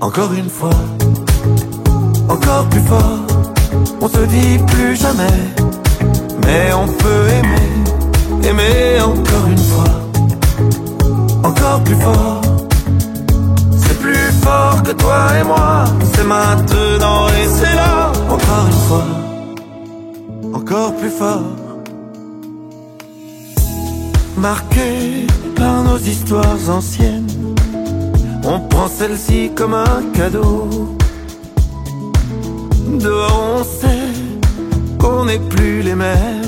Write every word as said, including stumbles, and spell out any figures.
Encore une fois, encore plus fort. On se dit plus jamais, mais on peut aimer, aimer encore une fois, encore plus fort. C'est plus fort que toi et moi, c'est maintenant et c'est là. Encore une fois, encore plus fort. Marqué par nos histoires anciennes, on prend celle-ci comme un cadeau. Dehors on sait qu'on n'est plus les mêmes,